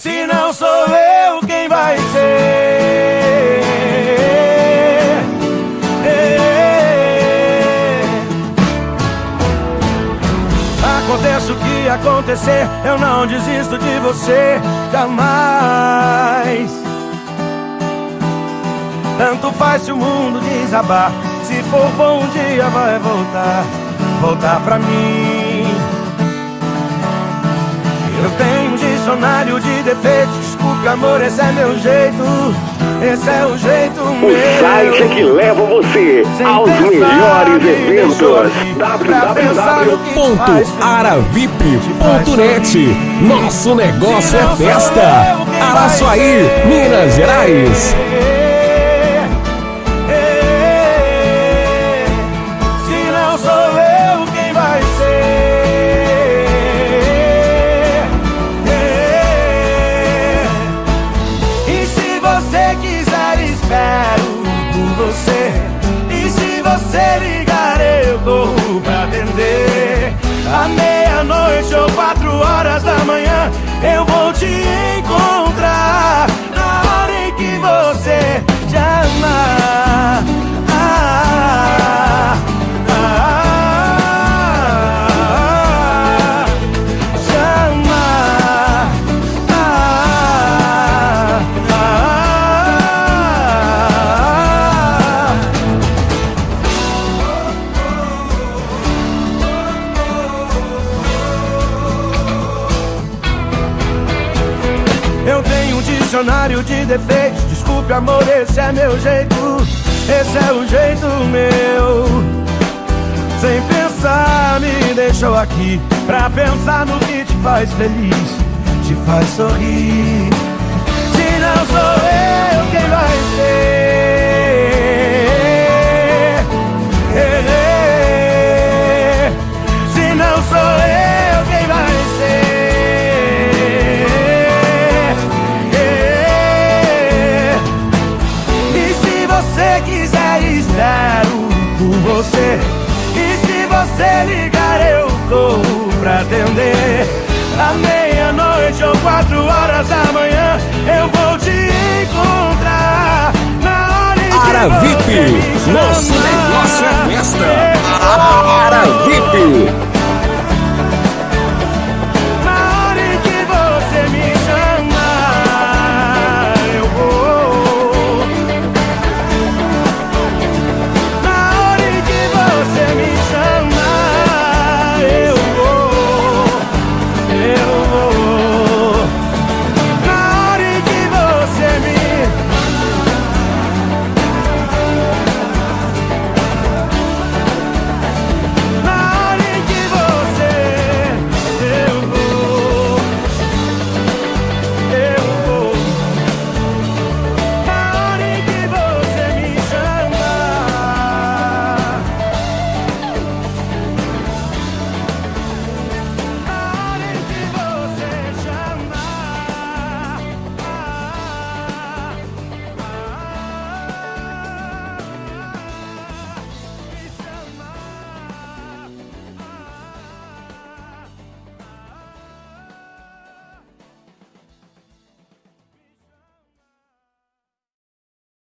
Se não sou eu, quem vai ser? Aconteça o que acontecer, eu não desisto de você, jamais. Tanto faz se o mundo desabar, se for bom um dia vai voltar pra mim. Eu tenho um dicionário de defeitos, desculpe amor, esse é meu jeito, esse é o jeito meu. O site que leva você aos melhores eventos. www.aravip.net. Nosso negócio é festa. Araçuaí, Minas Gerais. E se você ligar eu corro pra atender. À meia-noite ou 4 horas da manhã eu vou te encontrar na hora em que você chamar. Eu tenho um dicionário de defeitos, desculpe amor, esse é meu jeito, esse é o jeito meu. Sem pensar me deixou aqui pra pensar no que te faz feliz, te faz sorrir. Se não sou eu, quem vai ser? Se não sou eu, quem vai ser? Espero por você. E se você ligar eu corro pra atender. À meia-noite ou 4 horas da manhã eu vou te encontrar na hora em que Aravip, nosso negócio é festa. Aravip.